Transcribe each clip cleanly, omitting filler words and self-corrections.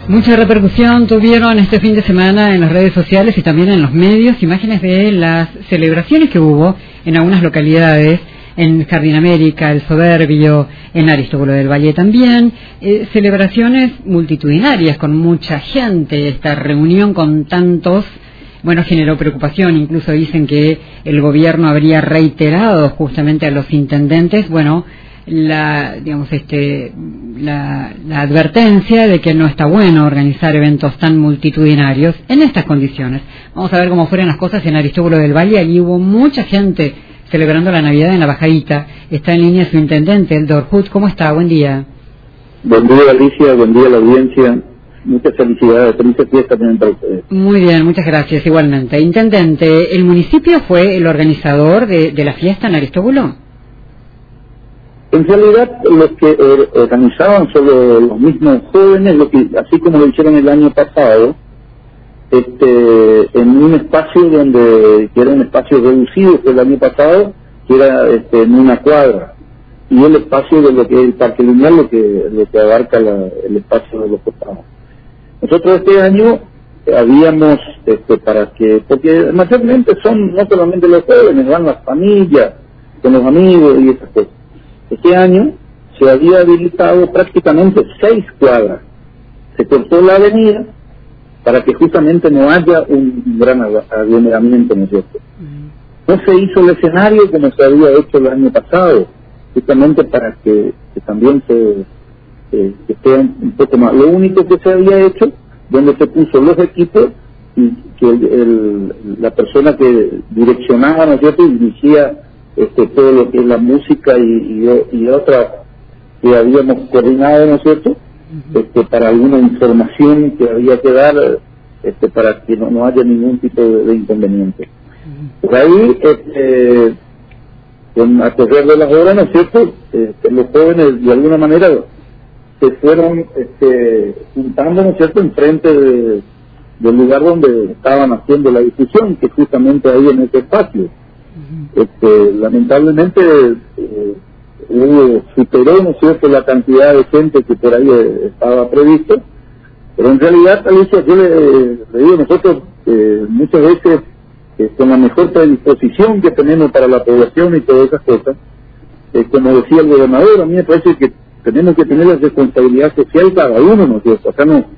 Mucha repercusión tuvieron este fin de semana en las redes sociales y también en los medios imágenes de las celebraciones que hubo en algunas localidades, en Jardín América, El Soberbio, en Aristóbulo del Valle también, celebraciones multitudinarias con mucha gente. Esta reunión con tantos, bueno, generó preocupación. Incluso dicen que el gobierno habría reiterado justamente a los intendentes, bueno, la advertencia de que no está bueno organizar eventos tan multitudinarios en estas condiciones. Vamos a ver cómo fueron las cosas en Aristóbulo del Valle. Allí hubo mucha gente celebrando la Navidad en la Bajadita. Está en línea su intendente, Eldor Hut. ¿Cómo está? Buen día. Buen día, Alicia. Buen día a la audiencia. Muchas felicidades. Felices fiestas también para ustedes. Muy bien, muchas gracias. Igualmente. Intendente, ¿el municipio fue el organizador de la fiesta en Aristóbulo? En realidad, los que organizaban son los mismos jóvenes, así como lo hicieron el año pasado, en un espacio que era un espacio reducido que el año pasado, que era en una cuadra, y el espacio de lo que es el Parque Lineal, lo que abarca el espacio de los costados. Nosotros este año habíamos, porque mayormente son no solamente los jóvenes, van las familias, con los amigos y esas cosas. Este año se había habilitado prácticamente 6 cuadras. Se cortó la avenida para que justamente no haya un gran aglomeramiento, ¿no es cierto? No se hizo el escenario como se había hecho el año pasado, justamente para que también que esté un poco más. Lo único que se había hecho, donde se puso los equipos y que la persona que direccionaba, ¿no es cierto?, y dirigía todo lo que es la música y otras que habíamos coordinado, ¿no es cierto?, para alguna información que había que dar, para que no haya ningún tipo de inconveniente. Por ahí, a correr de las horas, ¿no es cierto?, los jóvenes de alguna manera se fueron juntando, ¿no es cierto?, enfrente del lugar donde estaban haciendo la difusión, que justamente ahí en ese espacio. Lamentablemente superó, ¿no es cierto?, la cantidad de gente que por ahí estaba previsto, pero en realidad, Alicia, yo le digo, nosotros muchas veces con la mejor predisposición que tenemos para la población y todas esas cosas, como decía el gobernador, a mí me parece que tenemos que tener la responsabilidad social cada uno, ¿no es cierto? Acá no,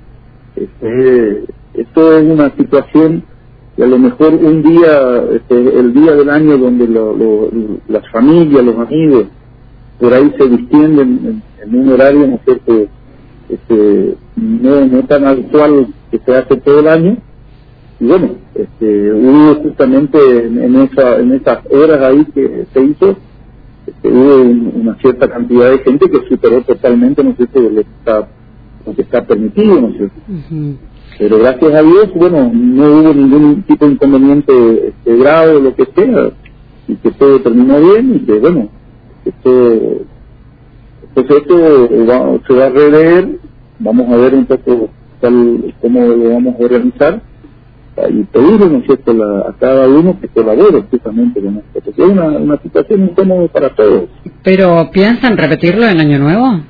esto es una situación y a lo mejor un día, el día del año donde las familias, los amigos, por ahí se distienden en un horario, ¿no es cierto?, no tan habitual que se hace todo el año, y bueno, hubo justamente en esas horas ahí que se hizo, hubo una cierta cantidad de gente que superó totalmente, ¿no es cierto?, lo que está permitido, ¿no es cierto? Pero gracias a Dios, bueno, no hubo ningún tipo de inconveniente grave o lo que sea, y que todo terminó bien, y que bueno, esto se va a rever, vamos a ver un poco cómo lo vamos a organizar, y pedirle, ¿no es cierto?, a cada uno que colabore justamente con esto, porque es una situación incómoda para todos. ¿Pero piensan repetirlo en Año Nuevo?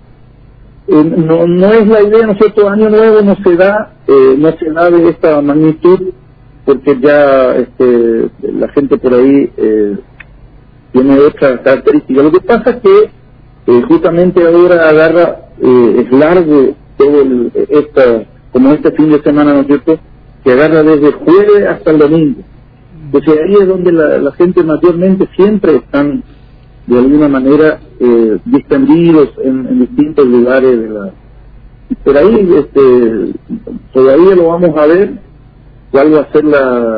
No es la idea, ¿no es cierto? Año Nuevo no se da de esta magnitud, porque ya la gente por ahí tiene otras características. Lo que pasa es que justamente ahora agarra, es largo todo como este fin de semana, ¿no es cierto?, que agarra desde jueves hasta el domingo. Entonces ahí es donde la gente mayormente siempre están de alguna manera distendidos en distintos lugares y por ahí todavía lo vamos a ver cuál va a ser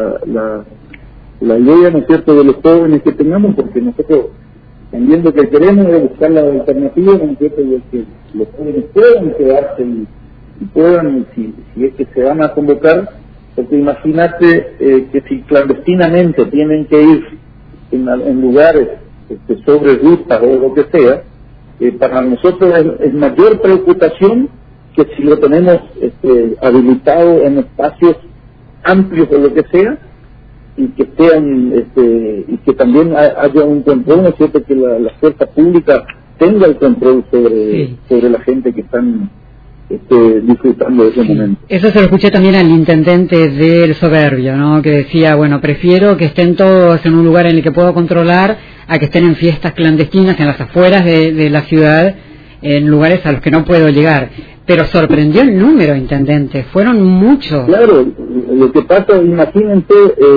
la idea, ¿no es cierto?, de los jóvenes que tengamos, porque nosotros también lo que queremos es buscar la alternativa, ¿no es cierto?, de que los jóvenes puedan quedarse y puedan, si es que se van a convocar, porque imagínate que si clandestinamente tienen que ir en lugares sobre rutas o lo que sea, para nosotros es mayor preocupación que si lo tenemos habilitado en espacios amplios o lo que sea, y que sean y que también haya un control, ¿no es cierto?, que la fuerza pública tenga el control sobre la gente que están disfrutando de ese momento. Eso se lo escuché también al intendente del Soberbio, ¿no? Que decía, bueno, prefiero que estén todos en un lugar en el que puedo controlar a que estén en fiestas clandestinas en las afueras de la ciudad, en lugares a los que no puedo llegar. Pero sorprendió el número, intendente, fueron muchos. Claro, lo que pasa, imagínense,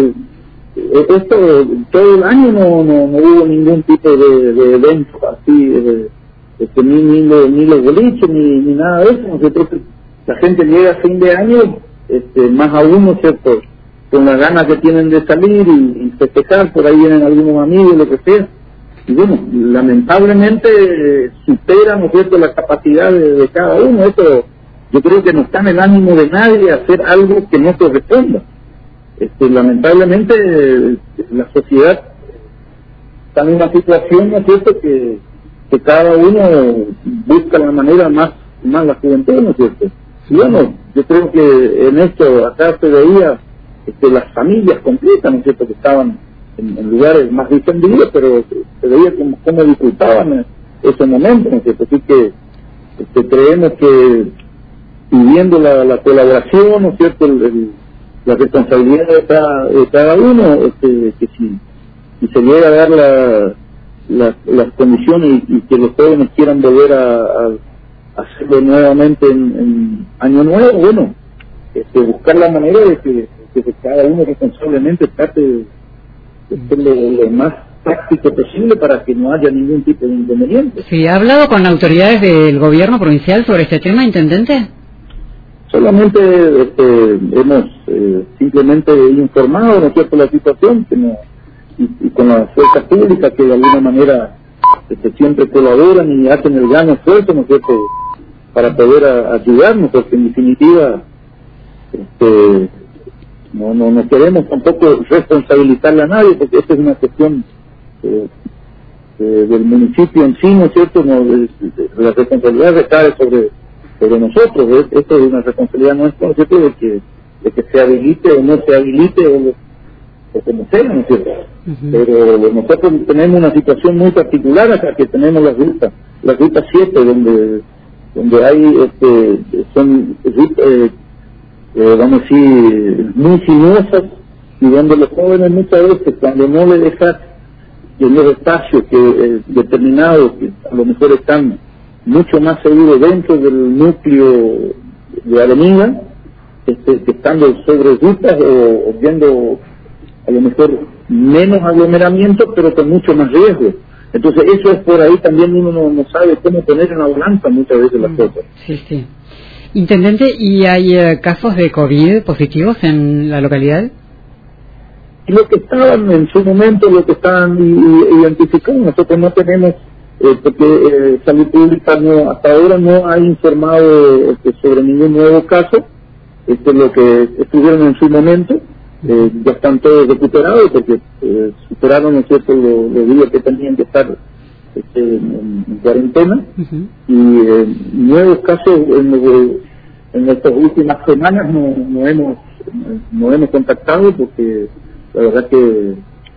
esto todo el año no hubo ningún tipo de evento así, ni los boliches, ni nada de eso. Nosotros, la gente llega a fin de año, más aún, ¿no es cierto?, con las ganas que tienen de salir y festejar, por ahí vienen algunos amigos, lo que sea. Y bueno, lamentablemente supera, ¿no es cierto?, la capacidad de cada uno. Eso yo creo que no está en el ánimo de nadie hacer algo que no corresponda. Lamentablemente la sociedad está en una situación, ¿no es cierto?, que cada uno busca la manera más la juventud, ¿no es cierto? Y bueno, yo creo que en esto acá se veía las familias completas, ¿no es cierto?, que estaban en lugares más distendidos, pero se veía cómo disfrutaban ese momento, ¿no es cierto? Así que creemos que pidiendo la colaboración, ¿no es cierto?, la responsabilidad de cada uno, que si se llega a dar las condiciones y que los jóvenes quieran volver a hacerlo nuevamente en Año Nuevo, bueno, buscar la manera de que cada uno responsablemente trate de ser lo más práctico posible para que no haya ningún tipo de inconveniente. Sí, ¿ha hablado con autoridades del gobierno provincial sobre este tema, intendente? Solamente hemos simplemente informado, ¿no es cierto?, la situación y con las fuerzas públicas que de alguna manera siempre colaboran y hacen el gran esfuerzo, ¿no es cierto?, para poder ayudarnos, porque en definitiva no queremos tampoco responsabilizarle a nadie, porque esta es una cuestión del municipio en sí, ¿no es cierto?, la responsabilidad recae sobre nosotros. Esto es una responsabilidad nuestra, ¿no es cierto?, de que se habilite o no se habilite o como sea, ¿no es cierto? Pero nosotros tenemos una situación muy particular acá, que tenemos la ruta 7, donde hay, son vamos a decir, muy sinuosas, y donde los jóvenes muchas veces, cuando no le dejas en los espacios determinados, que a lo mejor están mucho más seguros dentro del núcleo de avenida, que estando sobre rutas o viendo a lo mejor menos aglomeramiento, pero con mucho más riesgo. Entonces eso es por ahí también uno no sabe cómo poner en la balanza muchas veces las cosas. Sí, sí. Intendente, ¿y hay casos de COVID positivos en la localidad? Lo que estaban en su momento, lo que estaban identificados, nosotros no tenemos, porque Salud Pública hasta ahora no ha informado sobre ningún nuevo caso. Lo que estuvieron en su momento, ya están todos recuperados porque superaron, ¿no es cierto?, los días que tenían que estar en cuarentena. Y nuevos casos en estas últimas semanas no hemos contactado, porque la verdad que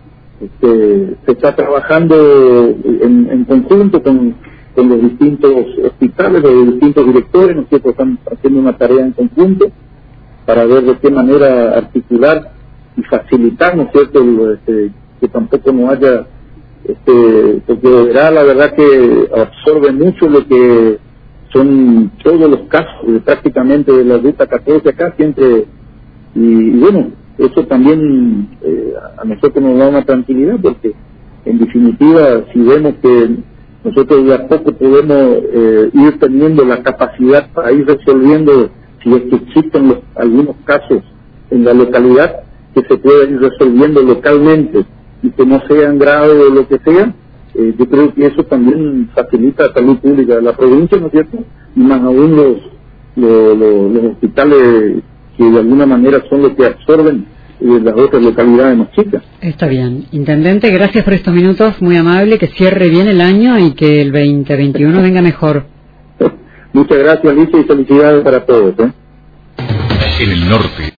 se está trabajando en conjunto con los distintos hospitales, los distintos directores, ¿no es cierto?, están haciendo una tarea en conjunto para ver de qué manera articular y facilitar, ¿no es cierto?, que tampoco no haya, porque verá, la verdad que absorbe mucho lo que son todos los casos prácticamente de la ruta 14 acá siempre, y bueno, eso también a nosotros nos da una tranquilidad, porque en definitiva, si vemos que nosotros de a poco podemos ir teniendo la capacidad para ir resolviendo, si es que existen algunos casos en la localidad, que se puedan ir resolviendo localmente y que no sean graves o lo que sea, yo creo que eso también facilita la salud pública de la provincia, ¿no es cierto?, y más aún los hospitales que de alguna manera son los que absorben las otras localidades más chicas. Está bien. Intendente, gracias por estos minutos, muy amable, que cierre bien el año y que el 2021 venga mejor. Muchas gracias, Alicia, y felicidades para todos. En el norte.